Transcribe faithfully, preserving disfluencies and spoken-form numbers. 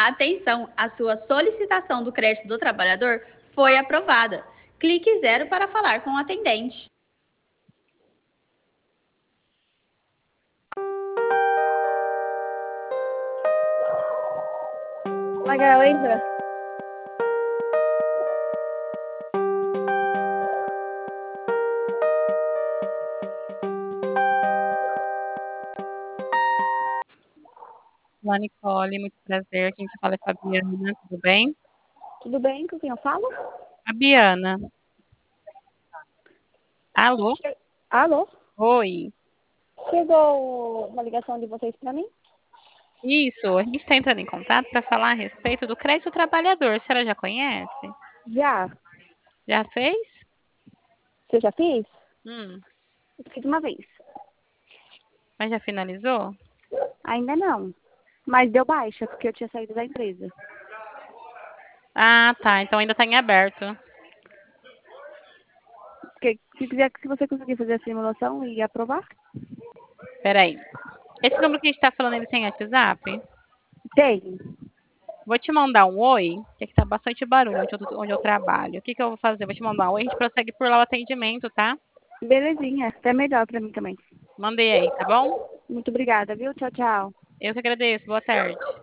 Atenção, a sua solicitação do crédito do trabalhador foi aprovada. Clique zero para falar com o atendente. Magal, entra. Olá, Nicole, muito prazer. Quem te fala é Fabiana, tudo bem? Tudo bem com quem eu falo? Fabiana. Alô? Che- Alô? Oi. Chegou uma ligação de vocês pra mim? Isso, a gente está entrando em contato para falar a respeito do crédito trabalhador. A senhora já conhece? Já. Já fez? Você já fez? Hum, Eu fiz uma vez. mas já finalizou? Ainda não. Mas deu baixa, porque eu tinha saído da empresa. Ah, tá. Então ainda está em aberto. Porque se quiser, se você conseguir fazer a simulação e aprovar, Peraí. Esse número que a gente está falando, ele tem WhatsApp? tem. Vou te mandar um oi, que aqui tá bastante barulho onde eu, onde eu trabalho. O que que eu vou fazer? Vou te mandar um oi, a gente prossegue por lá o atendimento, tá? Belezinha. Até melhor pra mim também. Mandei aí, tá bom? Muito obrigada, viu? Tchau, tchau. Eu que agradeço. Boa tarde.